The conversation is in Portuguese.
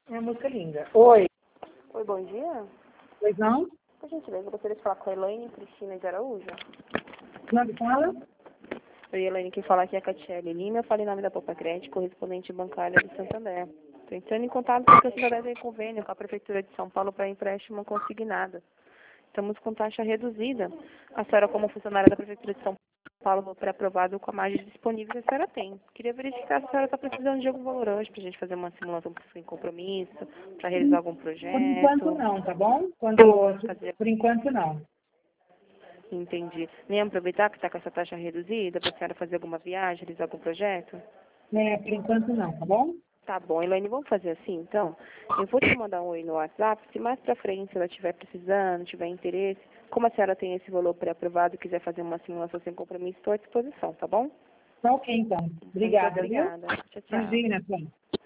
É uma música linda. Oi. Oi, bom dia. Pois não? Por gentileza, eu gostaria de falar com a Elaine Cristina de Araújo. Quando fala? Oi, Elaine, quem fala aqui é a Catiele Lima. Eu falei em nome da Poupa Crédito, correspondente bancária do Santander. Estou entrando em contato porque o Santander tem convênio com a Prefeitura de São Paulo para empréstimo consignado. Estamos com taxa reduzida. A senhora, como funcionária da Prefeitura de São Paulo, pré-aprovado com a margem disponível, a senhora tem. Queria verificar se a senhora está precisando de algum valor hoje para a gente fazer uma simulação sem compromisso, para realizar algum projeto. Por enquanto não, tá bom? Fazer... Por enquanto não. Entendi. Nem aproveitar que está com essa taxa reduzida para a senhora fazer alguma viagem, realizar algum projeto? Por enquanto não, tá bom? Tá bom, Elaine, vamos fazer assim, então? Eu vou te mandar um oi no WhatsApp, se mais pra frente, se ela estiver precisando, tiver interesse, como a senhora tem esse valor pré-aprovado e quiser fazer uma simulação sem compromisso, estou à disposição, tá bom? Tá ok, então. Obrigada, Muito viu? obrigada. Tchau, tchau. Imagina, Fran.